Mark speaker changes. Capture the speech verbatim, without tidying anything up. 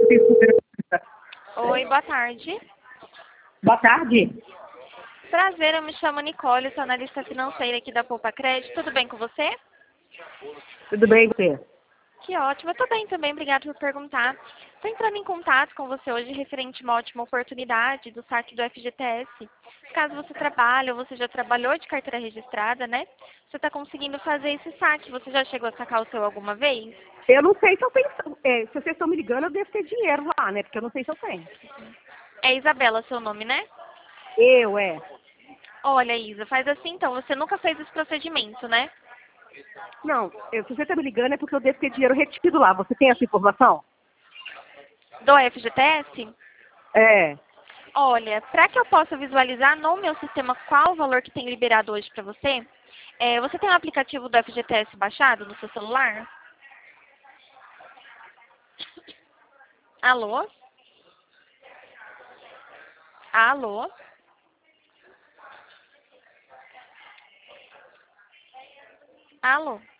Speaker 1: tem super...
Speaker 2: Oi, boa tarde.
Speaker 1: Boa tarde.
Speaker 2: Prazer, eu me chamo Nicole, sou analista financeira aqui da Poupa Crédito. Tudo bem com você?
Speaker 1: Tudo bem, você?
Speaker 2: Que ótimo, eu tô bem também, obrigada por perguntar. Estou entrando em contato com você hoje referente a uma ótima oportunidade do saque do F G T S. Caso você trabalhe ou você já trabalhou de carteira registrada, né? Você está conseguindo fazer esse saque. Você já chegou a sacar o seu alguma vez?
Speaker 1: Eu não sei se eu tenho... É, se vocês estão me ligando, eu devo ter dinheiro lá, né? Porque eu não sei se eu tenho.
Speaker 2: É Isabela seu nome, né?
Speaker 1: Eu, é.
Speaker 2: Olha, Isa, faz assim então, você nunca fez esse procedimento, né?
Speaker 1: Não, eu, se você está me ligando é porque eu devo ter dinheiro retido lá. Você tem essa informação?
Speaker 2: Do F G T S?
Speaker 1: É.
Speaker 2: Olha, para que eu possa visualizar no meu sistema qual o valor que tem liberado hoje para você, é, você tem o aplicativo do F G T S baixado no seu celular? Alô? Alô? Alô?